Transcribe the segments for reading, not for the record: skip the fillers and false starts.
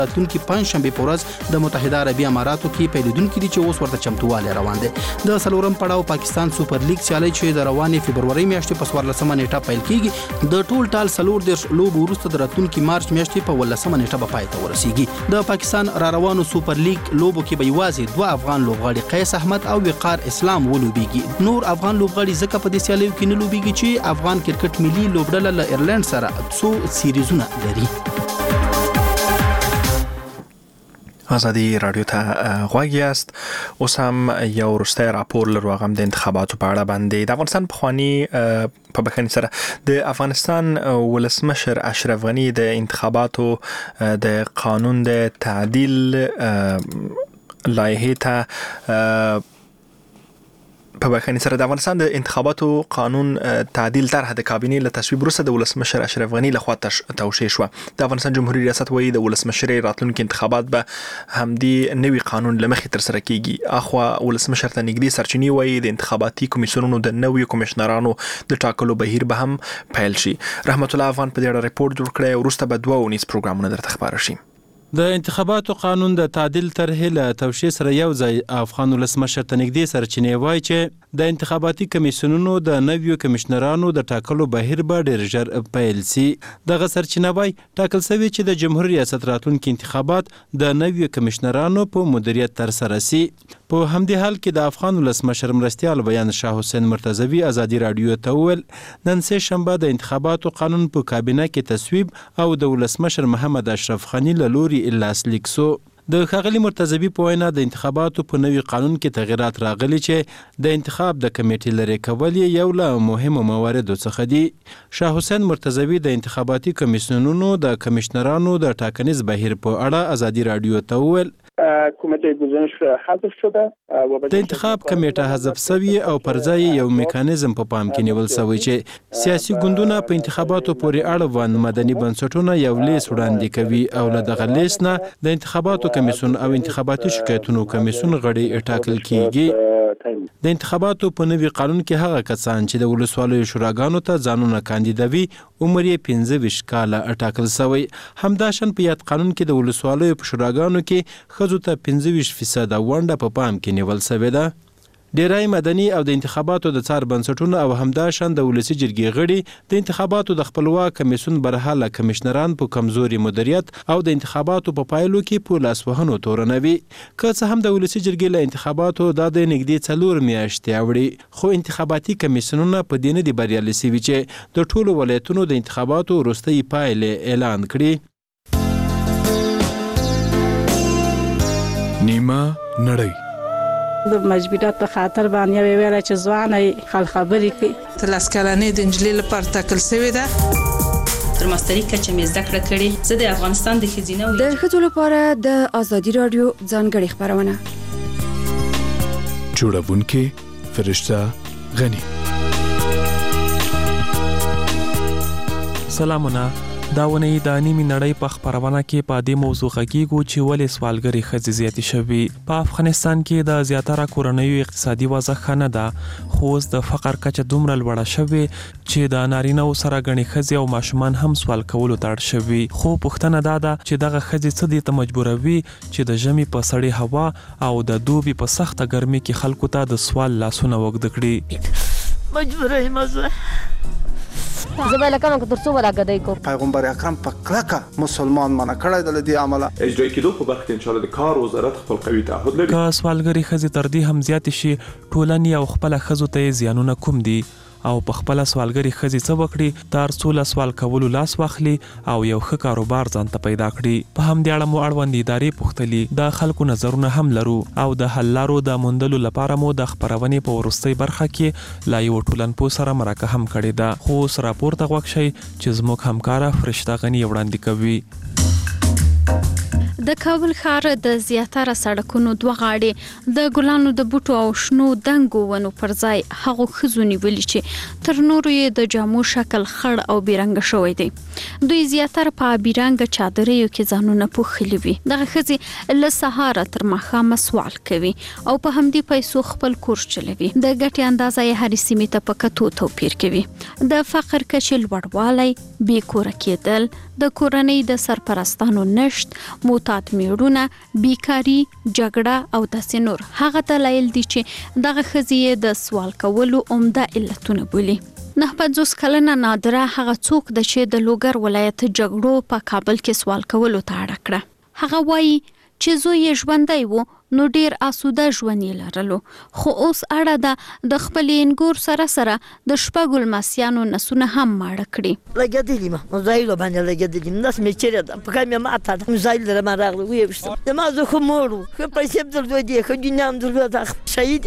راتلونکي پنځشنبه په ورځ د متحده عربي اماراتو کې پیلېدونکي دي چې اوس ورته چمتووالی روان دي. د څلورم پړاو پاکستان سوپر لیګ سیالي چې د روانې فبروري میاشتې په 14مه نیټه پیل کیږي د ټول ټال 14 لوبو وروسته د راتلونکي مارچ میاشتې په 18مه نیټه به پای ته ورسیږي. د پاکستان را روانو سوپر لیګ لوبو کې به یوازې 2 افغان لوبغاړي قیس احمد او وقار اسلام ولوبېږي. نور افغان لوبغاړي ځکه په دې سیالیو کې نه لوبېږي چې افغان کرکټ ملي لوبډله له ایرلند سره څو سیریزونه لري. آزادی رادیو ته غوږ یاست. اوس هم یو وروستی راپور لرو، هغه هم د انتخاباتو په اړه باندې. د افغانستان پخواني په بخښنې سره د افغانستان ولسمشر اشرف غني د انتخاباتو د قانون د تعدیل لایحې ته په بخښنې سره د افغانستان د انتخاباتو قانون تعدیل طرح د کابینې له تصویب وروسته د ولسمشر اشرف غني لخوا توشیح شوه. د افغانستان جمهوریت ریاست وایي د ولسمشر راتلونکي انتخابات به همدې نوي قانون له مخې ترسره کیږي. اخوا ولسمشر ته نږدې سرچینې وایي د انتخاباتي کمیسیونونو د نویو کمشنرانو د ټاکلو بهیر به هم پیل شي. رحمت الله افغان په دې اړه ریپورت جوړ کړی، وروسته به 2 ونیز پروګرامونه درته خبره شي. د انتخاباتو قانون د تعدیل طرحې له توشیح سره یو ځای افغان ولسمشر ته نږدې سرچینې وایي چې د انتخاباتي کمیسیونونو د نویو کمشنرانو د ټاکلو بهیر به ډېر ژر پیل سي. دغه سرچینه وایي ټاکل شوي چې د جمهوریت ریاست راتلونکي انتخابات د نویو کمشنرانو په مدیریت ترسره سي. په همدې حال کې د افغان ولسمشر مرستیال بیان شاه حسین مرتضوي آزادي رادیو ته وویل نن سه شنبه د انتخاباتو قانون په کابینه کې تصویب او د ولسمشر محمد اشرف غني له لوري لاسلیک سو. د ښاغلي مرتضوي په وینا د انتخاباتو په نوي قانون کې تغیرات راغلي چې د انتخاب د کمیټې لرې کول یو له مهمو مواردو څخه دي. شاه حسین مرتضوي د انتخاباتي کمیسیونونو د کمشنرانو د ټاکنیز بهیر په اړه آزادي رادیو ته وویل کمیته گزارش حذف شده د انتخاب کمیټه حذف شوی او پر ځای یو میکانیزم په پام کې نیول شوی چې سیاسي ګوندونه په انتخاباتو پورې اړوند مدني بنسټونه یو لیست وړاندې کوي او له دغه لیست نه د انتخاباتو کمیسیون او انتخاباتي شکایتونو کمیسیون غړي ټاکل کیږي. د انتخاباتو په نوي قانون کې هغه کسان چې د ولسوالیو شوراګانو ته ځانونه کاندیدوي عمر یې 15 کاله ټاکل شوی. همداشان په یاد قانون کې د ولسوالیو په شوراګانو کې ښځو ته 15% ونډه په پام کې نیول شوې ده. ډیری مدني او د انتخاباتو د څار بنسټونو او همداشان د ولسي جرګې غړي د انتخاباتو د خپلواک کمیسیون برحاله کمشنران په کمزوري مدیریت او د انتخاباتو په پایلو کې په لاسوهنو تورنوي. که څه هم د ولسي جرګې له انتخاباتو د نږدې 4 میاشتې اوړي، خو انتخاباتي کمیسیونونه په دې نه دي بریالي شوي چې د ټولو ولایتونو د انتخاباتو وروستۍ پایلې اعلان کړي. نیمه نړۍ د مجبورات په خاطر باندې ویل چې ځواني خل خبرې کوي. تلاس کلنې د انجلۍ لپاره ټاکل شوې ده. تر ماستري کچه مې زده کړه کړې. زه د افغانستان د ښځینه د ښځو لپاره د آزادي رادیو ځانګړې خپرونه جوړونکې فرشته غني. سلامونه. دا ونې د نیمې نړۍ په خبرونه کې په دې موضوع غږیږو چې ولې سوالګري ښځې زیاتې شوي. په افغانستان کې د زیاتره کورنیو اقتصادي وضع ښه نه ده، خو اوس د فقر کچه دومره لوړه شوې چې د نارینه‌و سره ګڼې ښځې او ماشومان هم سوال کولو ته اړ شوي. خو پوښتنه دا ده چې دغه ښځې څه دې ته مجبوروي چې د ژمي په سړې هوا او د دوبي په سخته ګرمۍ کې خلکو ته د سوال لاسونه اوږده کړي. مجبوره مزه زبایله کوم که ترڅو ولاګدای کو پیغمبر اکرم په کلکه مسلمان منع کړی د دې عمله اجرای کېدو په برخه کې ان شاء الله د کار وزارت خپل قوي تعهد لري. که سوالګری ښځې تر دې هم زیات شي، ټولنې او خپل ښځو ته زیانونه کوم دي او په خپل سوالګری ښځې څه وکړي تر څو له سوال کولو لاس واخلي او یو ښه کاروبار ځان ته پیدا کړي. په همدې اړه مو اړوند ادارې پوښتلي، د خلکو نظرونه هم لرو او د حل لارو د موندلو لپاره مو د خبرونې په وروستۍ برخه کې لا یو ټولنپوه سره مرکه هم کړې ده. خو اوس راپورته غوږ شئ چې زموږ همکاره فرشته غني وړاندې کوي. د کابل ښار د زیاتره سړکونو دوه غاړې د ګلانو د بوټو او شنو دنګو ونو پر ځای هغو ښځو نیولي چې تر نورو یې د جامو شکل خړ او بیرنګه شوی دی. دوی زیاتره په بیرنګه چادریو کې ځانونه پوښلي وي. دغه ښځې له سهاره تر ماښامه سوال کوي او په همدې پیسو خپل کور چلوي. د ګټې اندازه یې هرې سیمې ته په کتو توپیر کوي. د فقر کچې لوړوالی، بې کوره کېدل، د کورنۍ د سرپرستانو نشت، معتاد میړونه، بیکاري، جګړه او داسې نور هغه دلایل دي چې دغه ښځې د سوال کولو عمده علتونه بولي. 49 کلنه نادره هغه څوک ده چې د لوګر ولایت جګړو په کابل کې سوال کولو ته اړ کړه. هغه وایي چې زوی یې ژوندی و نو ډیر آسوده ژوند یې لرلو، خو اوس اړه ده د خپلې انګور سره سره د شپږو لمسیانو نسونه هم ماړه کړي. لګېدلي ما موزایلو باندې لګېدلي نس مې چیرې ده په کار مې ماته ده موزایل در ما راغله ویې زما زه ښه مور وو، ښه پیسې هم درلودې، ښه دنیا هم درلوده، شهید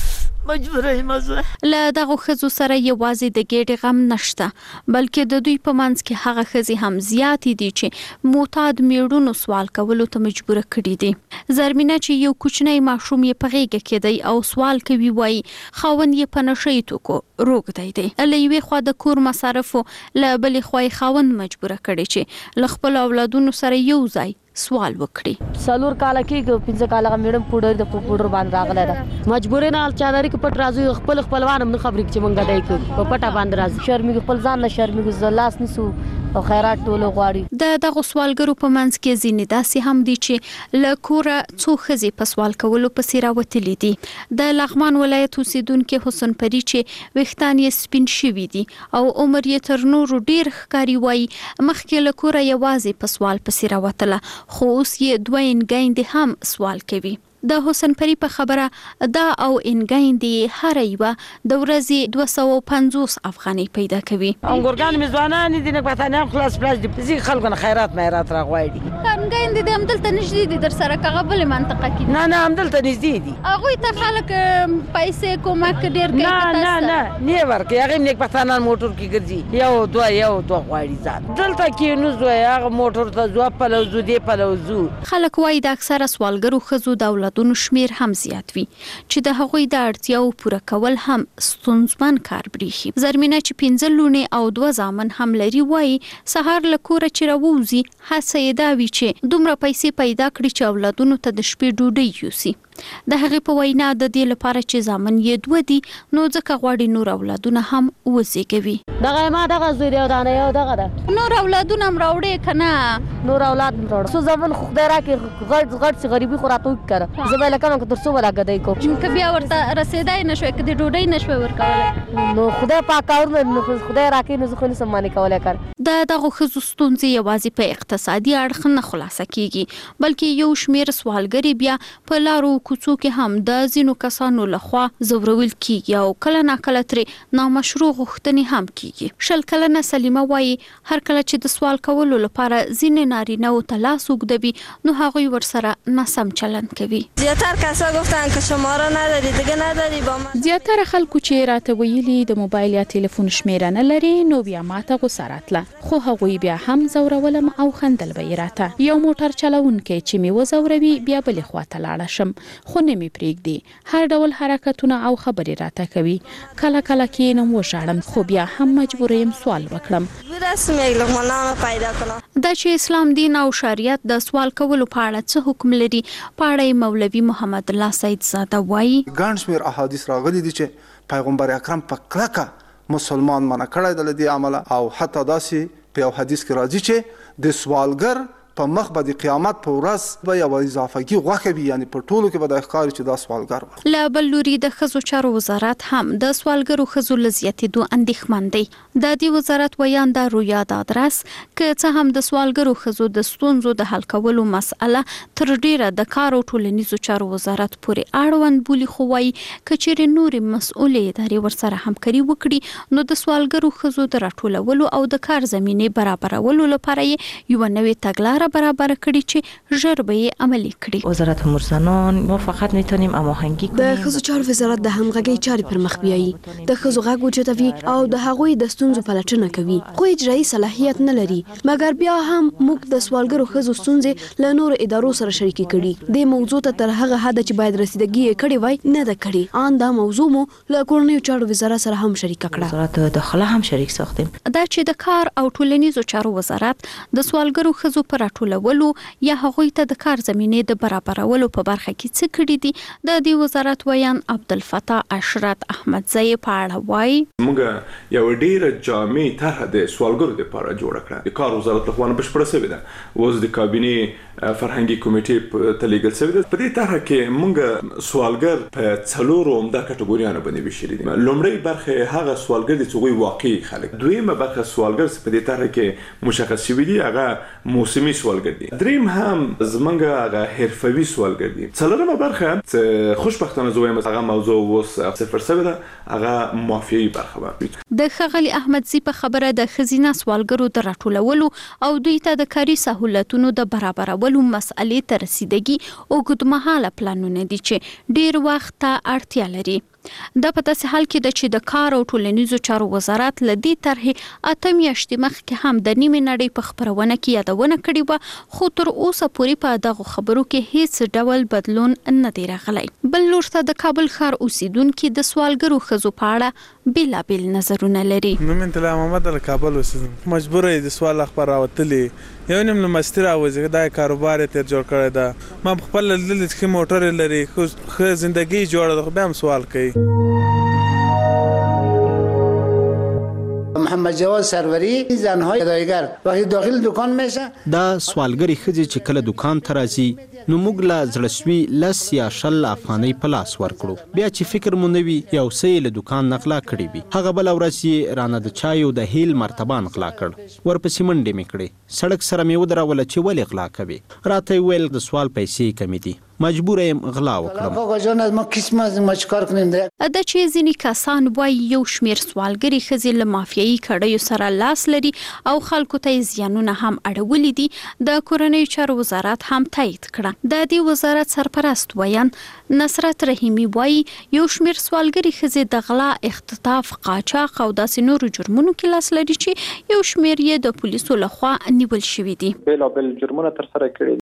مجبوره یم زه. له دغو ښځو سره یوازې د ګېډې غم نشته، بلکې د دوی په منځ کې هغه ښځې هم زیاتې دي چې معتاد میړونو سوال کولو ته مجبوره کړي دي. زرمینه چې یو کوچنی ماشوم یې په غېږه کې دی او سوال کوي، وایي خاوند یې په نشهیي توکو روږدی دی. له یوې خوا د کور مصارفو، له بلې خوا یې خاوند مجبوره کړي چې له خپلو اولادونو سره یو ځای سوال وکړي. 4 کال کې 15 کال میډم پوډر د پوډر باندې راغله ده، مجبور نه چادرې کې پټ راځي، خپل خپلوان هم نه خبرې چې مونږ دای کو په پټه باندې راځي، شرمې خپل ځان نه شرمې زلاس نسو او خیرات ټولو غواړي. د دغه سوالګرو په منځ کې ځینې داسې هم دي چې له کوره څو ښځې په سوال کولو پسې راوتلي دي. د لغمان ولایت اوسیدونکي حسن پری چې ویښتان یې سپین شوي دي او عمر یې تر نورو ډیر ښکاري، وایي مخکې له کوره یوازې په سوال پسې راوتله، خو اوس یې 2 انګایندې هم سوال کوي. د حسن پری په خبره دا او انګایندې هر یوه د ورځې 250 افغانۍ پیدا کوي. انګورګان مې ځوانان دي نه پاتانه خلاص پلاس دي زی خلکو نه خیرات را غواړي. انګایندې د همدلته نږدې دي در سره کغه بل منطقه کې؟ نه همدلته نږدې دي. هغه ته خلک پیسې کومک ډیر کوي؟ نه ورکه هغه نیک پاتانه موټر کې ګرځي، یو دوه غواړي ځان دلته کې نو زوی هغه موټر ته ځو په لوزو دی په لوزو. خلک وایي د اکثره سوالګرو ښځو د اولادونو شمیر هم زیات وي چې د هغوی د اړتیاو پوره کول هم ستونزمن کار بریښي. زرمینه چې 15 لوڼې او 2 زامن هم لري، وایي سهار له کوره چې راووځي هڅه یې دا وي چې دومره پیسې پیدا کړي چې اولادونو ته د شپې ډوډۍ یوسي. د هغې په وینا د دې لپاره چې زامن یې 2 دي نو ځکه غواړي نور اولادونه هم وزیږوي. دغه ما دغه زوی دی او دانه یو دغه ده، نور اولادونه هم راوړې که نه؟ نور اولاد هم راوړه، څو زامن خو خدای راکړي غټ چې غریبي خو راته وکړه، زه به یې لکه که تر څو به راګدی کوم که بیا ورته رسېدای نه شوی، که د ډوډۍ نه شوی ورکولی نو خدای پاک کارونه نو خدای راکړي نو زه خو نسم مانې کولی کار. د دغو ښځو ستونزې یوازې په اقتصادي اړخ نه خلاصه کیږي، بلکې یو شمیر سوالګري بیا په لارو کوڅو کې هم د ځینو کسانو لخوا ځورول کیږي او کله ناکله ترې نامشروع غوښتنې هم کیږي. 20 کلنه سلیمه وایي هر کله چې د سوال کولو لپاره ځینې نارینه‌و ته لاس اوږدوي نو هغوی ورسره ناسم چلند کوي. زیاتره کسا گفتن که شماره نداری دیگه نداری با من. زیاتره خلکو چې راته ویلي د موبایل یا ټلیفون شمیره نه لري نو بیا ماته غوسه راتله، خو هغوی بیا هم زورولم او خندل به یې راته. یو موټر چلونکی چې مې وزوروي بیا بلې خواته لاړه شم، خو نه مې پرېږدي، هر ډول حرکتونه او خبرې راته کوي. کله کله کینم وژاړم، خو بیا هم مجبور یم سوال وکړم. دا چې اسلام دین او شریعت د سوال کولو په اړه څه حکم لري، په اړه مولوي محمد الله سید زاده وایي ګڼ شمېر احادیث راغلي دي چې پیغمبر اکرم په کلکه مسلمان منع کړی د دې عمله، او حتی داسې په یو حدیث کې راځي چې د سوالګر په مخ به د قیامت په ورځ به یو اضافه‌ګي غوښه وي، یعنی په ټولو کې به د ښکاري چې دا سوالګر و. له بل لوري د ښځو چارو وزارت هم د سوالګرو ښځو له زیاتېدو اندېښمن دی. د دې وزارت ویانده رویا دادرس که څه هم د سوالګرو ښځو د ستونزو د حل کولو مسأله تر ډیره د کار او ټولنیزو چارو وزارت پورې اړوند بولي، خو وایي که چیرې نورې مسؤلې ادارې ورسره همکاري وکړي نو د سوالګرو ښځو د راټولولو او د کار زمینې برابرولو لپاره یې یوه نوې تګلاره برابر کړي چې ژر به یې عملي کړي. وزارت امور زنان ما فقط میتونیم هماهنگی کنیم. د ښځو چارو وزارت د همغږۍ چارې پر مخ بیایي، د ښځو غږ اوچتوي او د هغوی د ستونزو پلټنه کوي، خو اجرایي صلاحیت نه لري. مګر بیا هم موږ د سوالګرو ښځو ستونزې له نورو ادارو سره شریکې کړي. د موضوع ته تر هغه حده چې باید رسیدګي یې کړې وای نه ده کړې. ان دا موضوع مو له کورنیو چارو وزارت سره هم شریک کړه. وزارت داخله هم شریک ساختیم. دا چې د کار او ټولنیزو چارو وزارت د سوالګرو ښځو پر راټولولو یا هغوی ته د کار زمینې د برابرولو په برخه کې څه کړي دي. د دې وزارت ویان عبدالفتاح اشرت احمدزی په اړه وایي موږ یو ډیر جامع طرح د سوالګرو لپاره جوړ کړه. د کار وزارت لخوا بشپړه شوې ده، اوس د کابینې فرهنګي کمیټې ته لیږل شوې ده. په دې طرح کې موږ سوالګر په څلورو عمده کټګوریانو باندې ویشلي دي. لومړی برخه هغه سوالګر دي چې هغوی واقعي خلک، دویمه برخه سوالګر چې په دې طرح کې مشخص شوي دي هغه موسمي سوالګر دي، دریم هم زمونږ هغه حرفوي سوالګر دي، څلورمه برخه چې خوشبختانه زه وایم هغه موضوع اوس صفر شوې ده، هغه معافیایي برخه ده. د ښاغلي احمدزي په خبره د ښځینه سوالګرو د راټولولو او دوی ته د کاري سهولتونو د برابرولو مسئلې ته رسیدګي اوږدمهاله پلانونه دي چې ډیر وخت ته اړتیا لري. دا په داسې حال کې ده چې د کار او ټولنیزو چارو وزارت له دې طرحې 8 میاشتې مخکې هم د نیمې نړۍ په خپرونه کې یادونه کړې وه، خو تر اوسه پورې په دغو خبرو کې هیڅ ډول بدلون نه دی راغلی. بل لور ته د کابل ښار اوسیدونکي د سوالګرو ښځو په اړه بیلابیل نظرونه لري. نوم انطلاع محمد له کابل اوسیدم، مجبور یم د سوال خبر راوتلې یو نیم له مستي راوځي دا کاروبار تر جوړ کړی ده. ما خپل دلته کې موټر لري، خو زندگی جوړه ده، بیا هم سوال کوي. محمد جواد سروری زنهای ادایگر وقتی داخل دکان میشه دا سوالګری ښځې چې کله دکان ته راځي نو موږ له زړسوي 10 یا 20 افغانۍ په لاس ورکړو، بیا چې فکر مو نه وي یو څه له دکان نقلا کړی وي، هغه بل ورځ یې رانه د چایو د هیل مرتبه نقلا کړ، ورپسې منډې مې کړې، سړک سره مې ودروله چې ولې غلا کوي، راته ویل د سوال پیسې کمې دي، مجبور یم غلا وکړم. دا چې ځینې کسان وایي یو شمیر سوالګري ښځې له مافیایي کړیو سره لاس لري او خلکو ته زیانونه هم اړولي دي، د کورنیو چارو وزارت هم تایید کړه. د دې وزارت سرپرست ویان نصرت رحیمی وایي یو شمیر سوالګري ښځې د غلا، اختطاف، قاچاق او داسې نورو جرمونو کې لاس لري چې یو شمیر یې د پولیسو لخوا نیول شوي دي. بېلابېل جرمونه ترسره کړي